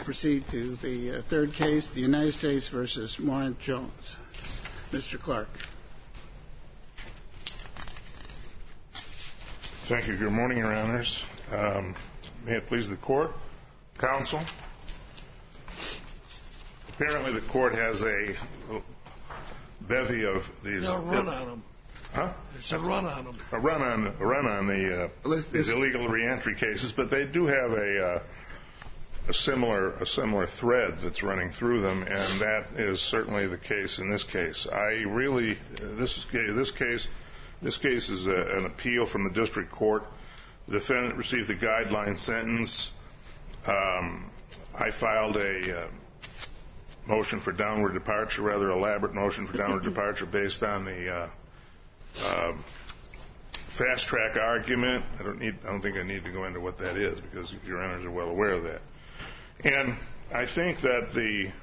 Proceed to the third case, the United States versus Morant Jones. Mr. Clark. Thank you. Good morning, Your Honors. May it please the Court, Counsel. Apparently the Court has a bevy of these... No, run on them. Huh? It's a run on them. A run on these illegal reentry cases, but they do have a similar thread that's running through them, and that is certainly the case in this case. This case is an appeal from the district court. The defendant received a guideline sentence. I filed a motion for downward departure, rather elaborate motion for downward departure based on the fast track argument. I don't think I need to go into what that is because Your Honors are well aware of that. And I think that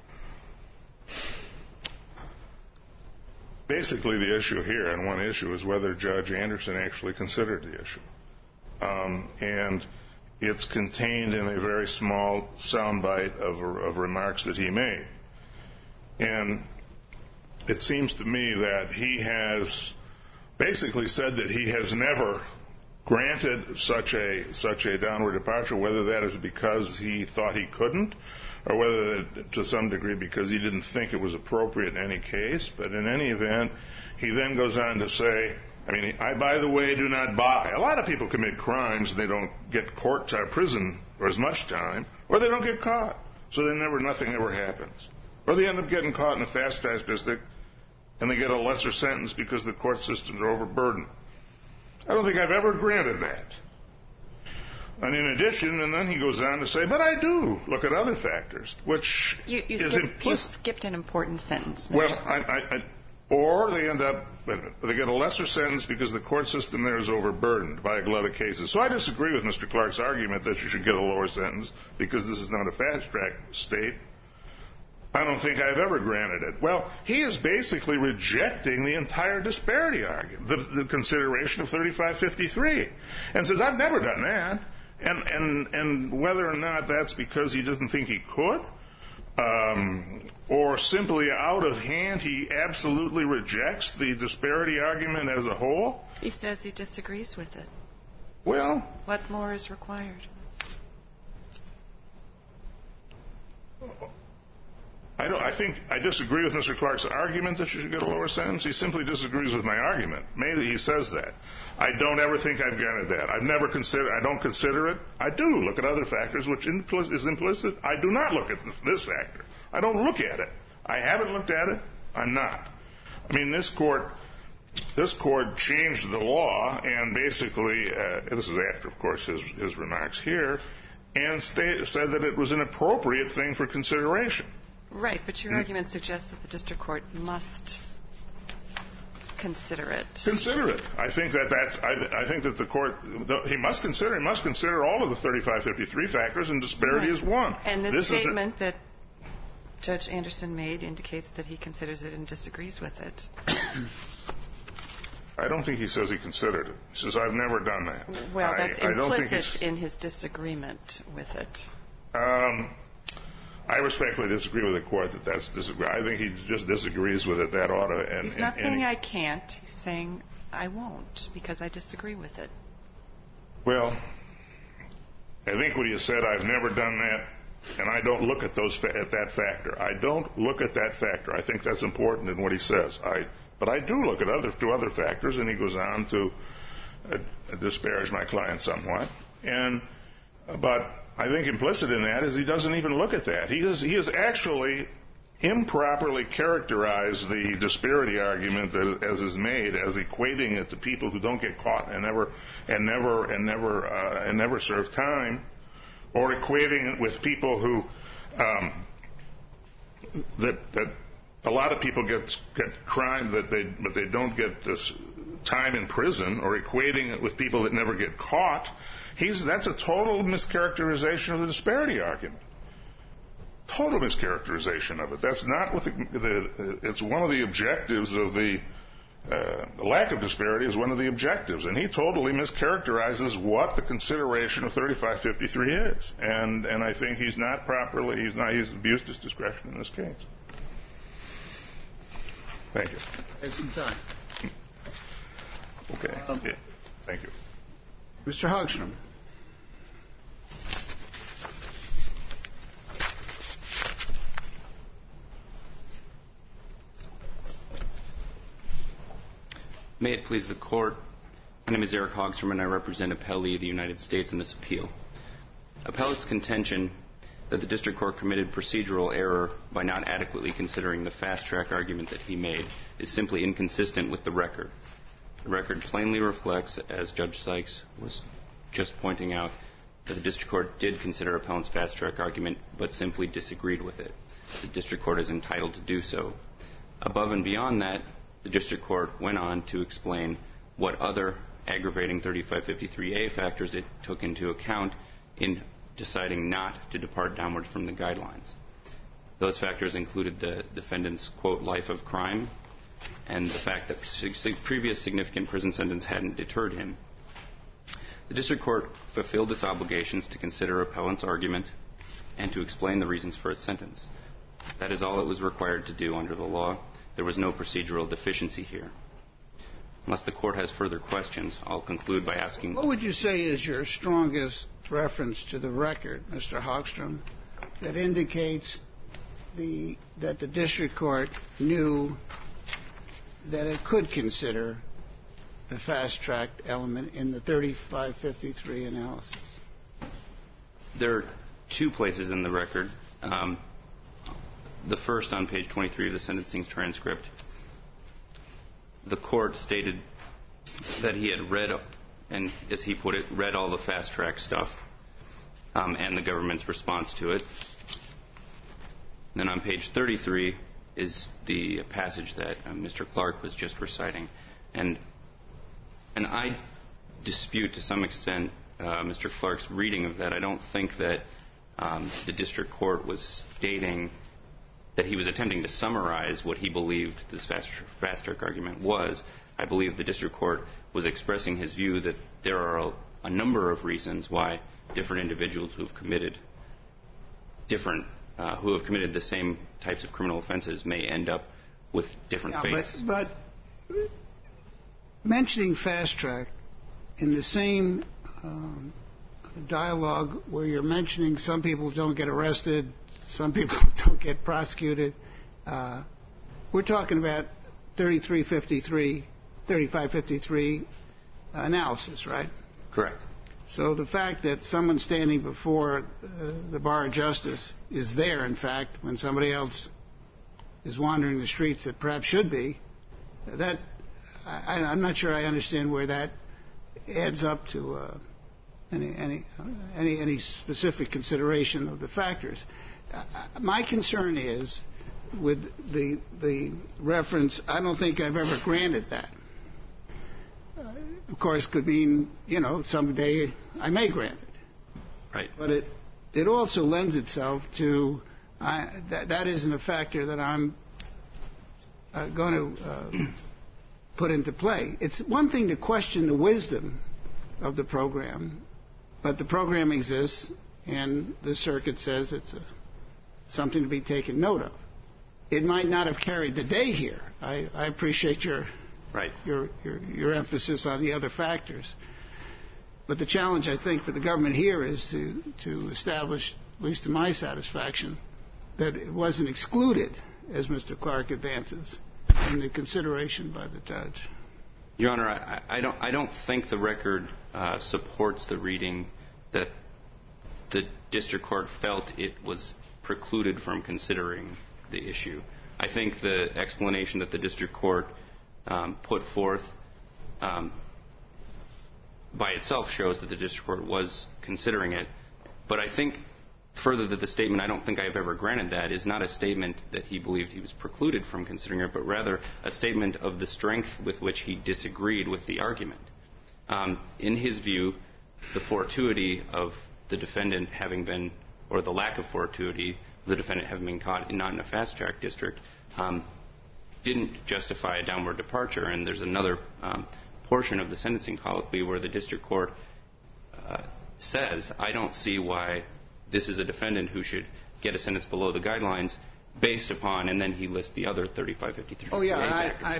basically the issue here, and one issue, is whether Judge Anderson actually considered the issue. And it's contained in a very small soundbite of remarks that he made. And it seems to me that he has basically said that he has never granted such a downward departure, whether that is because he thought he couldn't, or whether to some degree because he didn't think it was appropriate in any case. But in any event, he then goes on to say, I, by the way, do not buy. A lot of people commit crimes and they don't get prison or as much time, or they don't get caught. So nothing ever happens. Or they end up getting caught in a fast track district and they get a lesser sentence because the court systems are overburdened. I don't think I've ever granted that. And in addition, and then he goes on to say, but I do look at other factors, which you skipped an important sentence, Mr. Well, or they end up, they get a lesser sentence because the court system there is overburdened by a glut of cases. So I disagree with Mr. Clark's argument that you should get a lower sentence because this is not a fast track state. I don't think I've ever granted it. Well, he is basically rejecting the entire disparity argument, the consideration of 3553, and says, I've never done that. And whether or not that's because he doesn't think he could, or simply out of hand, he absolutely rejects the disparity argument as a whole. He says he disagrees with it. Well, what more is required? I think I disagree with Mr. Clark's argument that you should get a lower sentence. He simply disagrees with my argument. Maybe he says that. I don't ever think I've granted that. I don't consider it. I do look at other factors, which is implicit. I do not look at this factor. I don't look at it. I haven't looked at it. I'm not. This court changed the law and basically, this is after, of course, his remarks here, and said that it was an appropriate thing for consideration. Right, but your argument suggests that the district court must consider it. Consider it. I think that the court, he must consider all of the 3553 factors, and disparity is one. And this statement that Judge Anderson made indicates that he considers it and disagrees with it. I don't think he says he considered it. He says, I've never done that. Well, that's implicit in his disagreement with it. I respectfully disagree with the court that that's disagree. I think he just disagrees with it. That ought to. He's not saying I can't. He's saying I won't because I disagree with it. Well, I think what he has said, I've never done that, and I don't look at that factor. I don't look at that factor. I think that's important in what he says. But I do look at other factors, and he goes on to disparage my client somewhat. But I think implicit in that is he doesn't even look at that. He has actually improperly characterized the disparity argument that as is made as equating it to people who don't get caught and never serve time, or equating it with people who that a lot of people get crime but they don't get this time in prison, or equating it with people that never get caught. That's a total mischaracterization of the disparity argument. Total mischaracterization of it. That's not what it's one of the objectives of the The lack of disparity is one of the objectives, and he totally mischaracterizes what the consideration of 3553 is. And I think he's abused his discretion in this case. Thank you. Take some time. Okay. Yeah. Thank you. Mr. Hogstrom. May it please the Court, my name is Eric Hogstrom and I represent Appellee of the United States in this appeal. Appellate's contention that the District Court committed procedural error by not adequately considering the fast-track argument that he made is simply inconsistent with the record. The record plainly reflects, as Judge Sykes was just pointing out, that the District Court did consider Appellant's fast-track argument but simply disagreed with it. The District Court is entitled to do so. Above and beyond that, the District Court went on to explain what other aggravating 3553A factors it took into account in deciding not to depart downward from the guidelines. Those factors included the defendant's, quote, life of crime and the fact that previous significant prison sentence hadn't deterred him. The District Court fulfilled its obligations to consider Appellant's argument and to explain the reasons for its sentence. That is all it was required to do under the law. There was no procedural deficiency here. Unless the Court has further questions, I'll conclude by asking... What would you say is your strongest reference to the record, Mr. Hogstrom, that indicates that the District Court knew that it could consider the fast-track element in the 3553 analysis? There are two places in the record. The first on page 23 of the sentencing transcript, the Court stated that he had read, and as he put it, read all the fast-track stuff and the government's response to it. Then on page 33 is the passage that Mr. Clark was just reciting. And I dispute to some extent Mr. Clark's reading of that. I don't think that the District Court was stating that he was attempting to summarize what he believed this fast-track argument was. I believe the District Court was expressing his view that there are a number of reasons why different individuals who have committed the same types of criminal offenses may end up with different fates. But mentioning fast-track in the same dialogue where you're mentioning some people don't get arrested, some people don't get prosecuted. We're talking about 3553 analysis, right? Correct. So the fact that someone standing before the bar of justice is there, in fact, when somebody else is wandering the streets that perhaps should be, that I'm not sure I understand where that adds up to any specific consideration of the factors. My concern is with the reference, I don't think I've ever granted that. Of course, could mean, someday I may grant it. Right. But it also lends itself to that isn't a factor that I'm going to put into play. It's one thing to question the wisdom of the program, but the program exists, and the circuit says it's something to be taken note of. It might not have carried the day here. I appreciate your emphasis on the other factors. But the challenge, I think, for the government here is to establish, at least to my satisfaction, that it wasn't excluded, as Mr. Clark advances, in the consideration by the judge. Your Honor, I don't think the record supports the reading that the district court felt it was precluded from considering the issue. I think the explanation that the district court put forth by itself shows that the district court was considering it. But I think further that the statement, I don't think I've ever granted that, is not a statement that he believed he was precluded from considering it, but rather a statement of the strength with which he disagreed with the argument. In his view, the fortuity of the defendant having been, or the lack of fortuity, the defendant having been caught not in a fast-track district, didn't justify a downward departure. And there's another portion of the sentencing colloquy where the district court says, I don't see why this is a defendant who should get a sentence below the guidelines based upon, and then he lists the other 3553. Oh, yeah.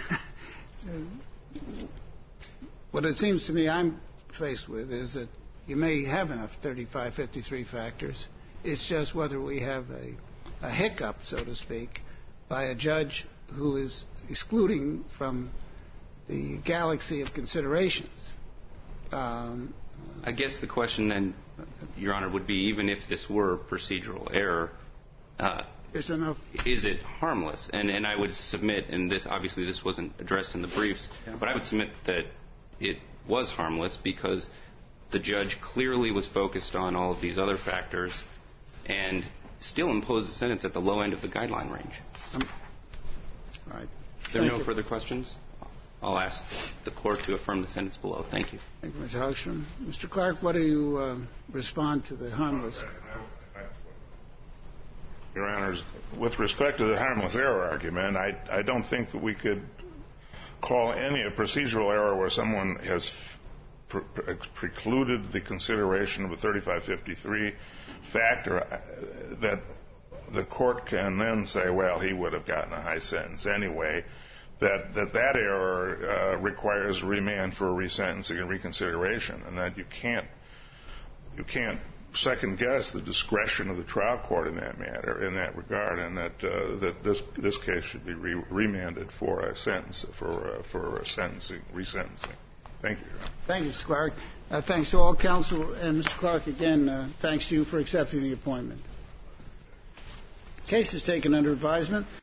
What it seems to me I'm faced with is that you may have enough 3553 factors. It's just whether we have a hiccup, so to speak, by a judge who is excluding from the galaxy of considerations. I guess the question then, Your Honor, would be even if this were procedural error, is it harmless? And I would submit, and this obviously this wasn't addressed in the briefs, but I would submit that it was harmless because the judge clearly was focused on all of these other factors and still imposed a sentence at the low end of the guideline range. All right. If there are no further questions, I'll ask the Court to affirm the sentence below. Thank you. Thank you, Mr. Hogstrom. Mr. Clark, what do you respond to the harmless? Your Honors, with respect to the harmless error argument, I don't think that we could call any a procedural error where someone has precluded the consideration of a 3553 factor that the Court can then say, well, he would have gotten a high sentence anyway. That error requires remand for resentencing and reconsideration, and that you can't second guess the discretion of the trial court in that matter, in that regard, and that this case should be remanded for a sentence for resentencing. Thank you, Your Honor. Thank you, Mr. Clark. Thanks to all counsel, and Mr. Clark again. Thanks to you for accepting the appointment. Case is taken under advisement.